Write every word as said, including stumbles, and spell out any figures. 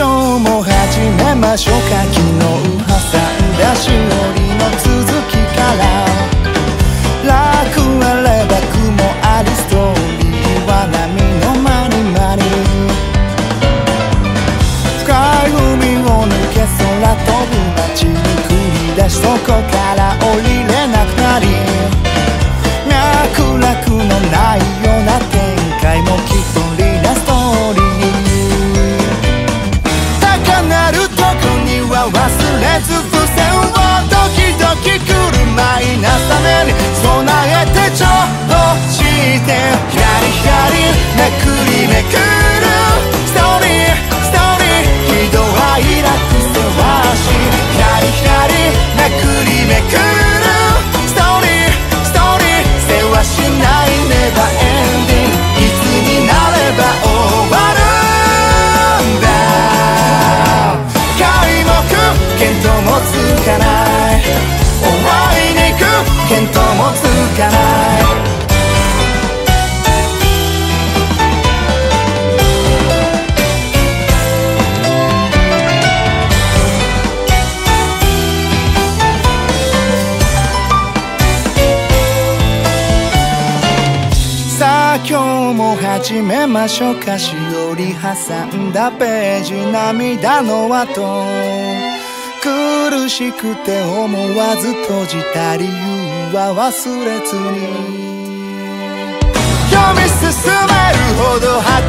今日も始めましょうか。昨日挟んだしおりの続きから楽あれば雲ありストーリーは波のまにまに深い海を抜け空飛ぶ街に繰り出しそこから降りれなくなり脈絡のないような展開もきっとリラストーリー高鳴るとこには忘れず付箋をドキドキ来るマイナスために備えてちょっとしてヒャリヒャリめくりめくるストーリーストーリー喜怒哀楽せわしヒャリヒャリめくりめくるストーリーストーリーせわしないネバーエンディングいつになれば終わるんだ皆目見当もつかない終わりに行く見当もつかないさあ今日も始めましょうか。しおり挟んだページ涙の跡苦しくて思わず閉じた理由は忘れずに読み進めるほど